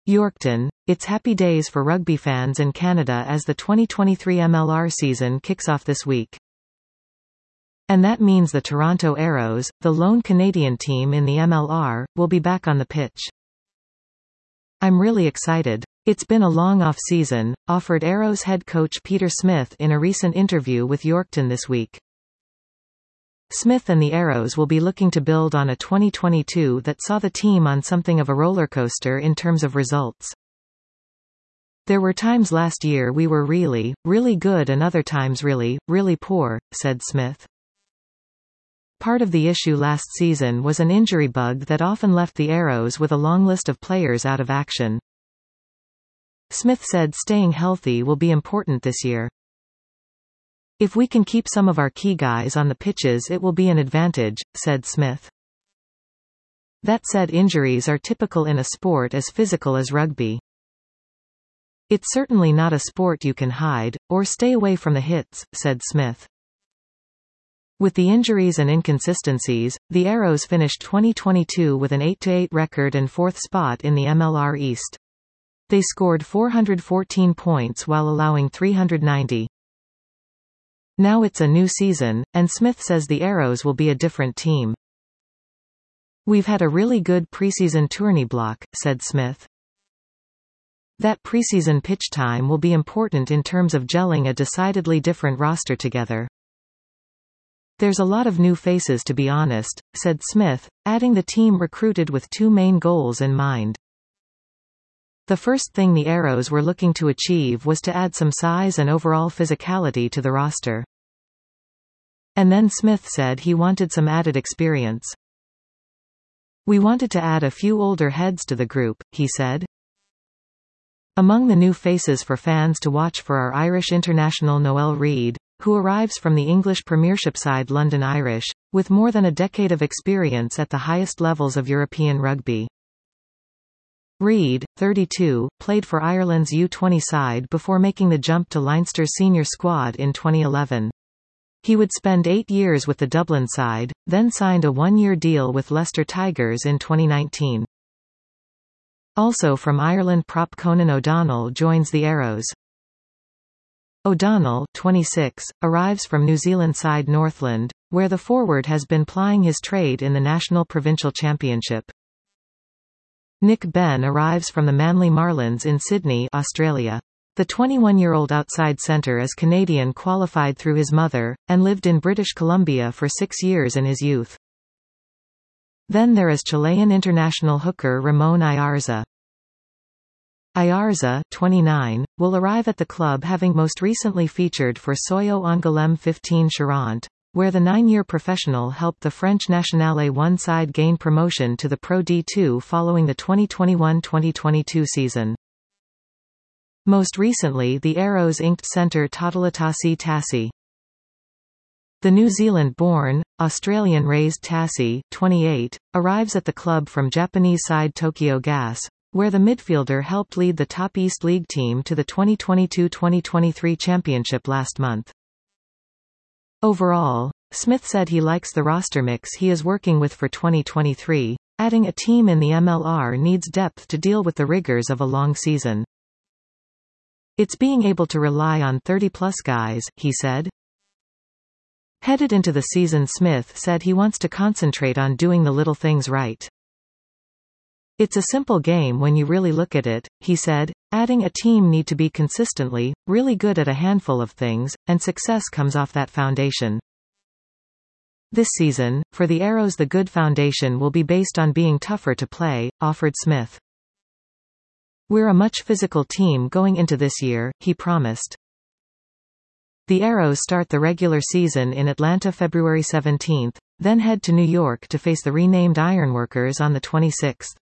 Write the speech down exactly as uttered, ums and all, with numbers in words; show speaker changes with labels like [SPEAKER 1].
[SPEAKER 1] Yorkton, it's happy days for rugby fans in Canada as the twenty twenty-three M L R season kicks off this week. And that means the Toronto Arrows, the lone Canadian team in the M L R, will be back on the pitch. I'm really excited. It's been a long off-season, offered Arrows head coach Peter Smith in a recent interview with Yorkton this week. Smith and the Arrows will be looking to build on a twenty twenty-two that saw the team on something of a roller coaster in terms of results. There were times last year we were really, really good and other times really, really poor, said Smith. Part of the issue last season was an injury bug that often left the Arrows with a long list of players out of action. Smith said staying healthy will be important this year. If we can keep some of our key guys on the pitches it will be an advantage, said Smith. That said, injuries are typical in a sport as physical as rugby. It's certainly not a sport you can hide, or stay away from the hits, said Smith. With the injuries and inconsistencies, the Arrows finished twenty twenty-two with an eight to eight record and fourth spot in the M L R East. They scored four hundred fourteen points while allowing three hundred ninety. Now it's a new season, and Smith says the Arrows will be a different team. We've had a really good preseason tourney block, said Smith. That preseason pitch time will be important in terms of gelling a decidedly different roster together. There's a lot of new faces to be honest, said Smith, adding the team recruited with two main goals in mind. The first thing the Arrows were looking to achieve was to add some size and overall physicality to the roster. And then Smith said he wanted some added experience. We wanted to add a few older heads to the group, he said. Among the new faces for fans to watch for are Irish international Noel Reid, who arrives from the English Premiership side London Irish, with more than a decade of experience at the highest levels of European rugby. Reid, thirty-two, played for Ireland's U twenty side before making the jump to Leinster's senior squad in twenty eleven. He would spend eight years with the Dublin side, then signed a one-year deal with Leicester Tigers in twenty nineteen. Also from Ireland, prop Conan O'Donnell joins the Arrows. O'Donnell, twenty-six, arrives from New Zealand side Northland, where the forward has been plying his trade in the National Provincial Championship. Nick Benn arrives from the Manly Marlins in Sydney, Australia. The twenty-one-year-old outside centre is Canadian, qualified through his mother, and lived in British Columbia for six years in his youth. Then there is Chilean international hooker Ramon Ayarza. Ayarza, twenty-nine, will arrive at the club having most recently featured for Soyo Angoulême fifteen Charente, where the nine-year professional helped the French Nationale one side gain promotion to the Pro D two following the twenty twenty-one twenty twenty-two season. Most recently the Arrows inked centre Tatalatasi Tassi. The New Zealand-born, Australian-raised Tassi, twenty-eight, arrives at the club from Japanese side Tokyo Gas, where the midfielder helped lead the top East League team to the twenty twenty-two twenty twenty-three championship last month. Overall, Smith said he likes the roster mix he is working with for twenty twenty-three, adding a team in the M L R needs depth to deal with the rigors of a long season. It's being able to rely on thirty-plus guys, he said. Headed into the season, Smith said he wants to concentrate on doing the little things right. It's a simple game when you really look at it, he said, adding a team need to be consistently, really good at a handful of things, and success comes off that foundation. This season, for the Arrows the good foundation will be based on being tougher to play, offered Smith. We're a much physical team going into this year, he promised. The Arrows start the regular season in Atlanta February seventeenth, then head to New York to face the renamed Ironworkers on the twenty-sixth.